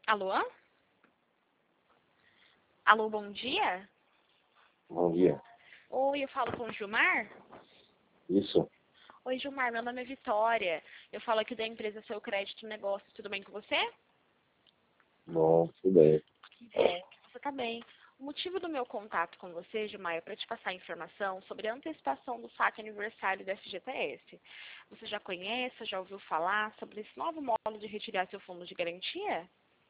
Alô? Alô, bom dia? Bom dia. Oi, eu falo com o Gilmar? Isso? Oi, Gilmar, meu nome é Vitória. Eu falo aqui da empresa Seu Crédito Negócio. Tudo bem com você? Bom, tudo bem. Que bom que você tá bem. O motivo do meu contato com você, Gilmar, é para te passar informação sobre a antecipação do saque aniversário da FGTS. Você já conhece, já ouviu falar sobre esse novo modo de retirar seu fundo de garantia?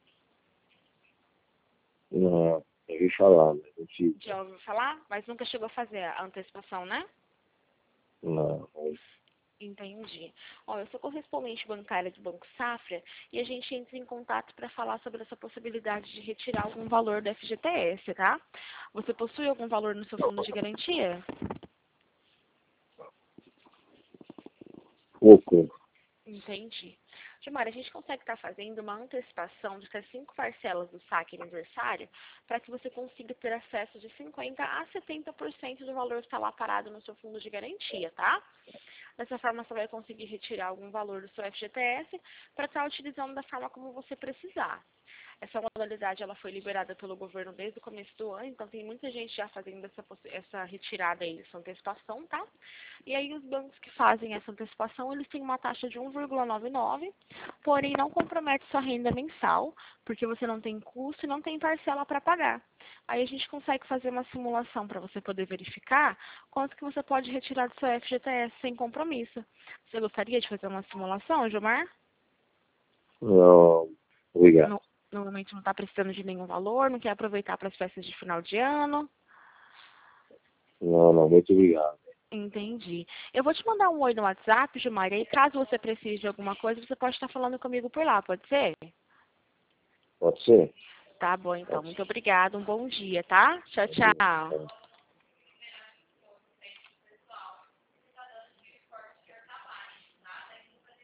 Não, eu ouvi falar, mas não fiz. Já ouviu falar? Mas nunca chegou a fazer a antecipação, né? Não, Entendi. Ó, eu sou correspondente bancária do Banco Safra e a gente entra em contato para falar sobre essa possibilidade de retirar algum valor do FGTS, tá? Você possui algum valor no seu fundo de garantia? pouco. Entendi. Gilmar, a gente consegue estar fazendo uma antecipação de até 5 parcelas do saque aniversário para que você consiga ter acesso de 50% a 70% do valor que está lá parado no seu fundo de garantia, tá? Dessa forma, você vai conseguir retirar algum valor do seu FGTS para estar utilizando da forma como você precisar. Essa modalidade ela foi liberada pelo governo desde o começo do ano, então tem muita gente já fazendo essa retirada aí, essa antecipação, tá? E aí os bancos que fazem essa antecipação, eles têm uma taxa de 1,99, porém não compromete sua renda mensal, porque você não tem custo e não tem parcela para pagar. Aí a gente consegue fazer uma simulação para você poder verificar quanto que você pode retirar do seu FGTS sem compromisso. Você gostaria de fazer uma simulação, Gilmar? Não, obrigado. No momento não está precisando de nenhum valor, não quer aproveitar para as festas de final de ano. Não, muito obrigado. Entendi. Eu vou te mandar um oi no WhatsApp, Gilmar, e aí caso você precise de alguma coisa, você pode estar falando comigo por lá, pode ser? Pode ser? Tá bom, então. Pode Muito obrigada. Um bom dia, tá? Tchau, ser. tchau.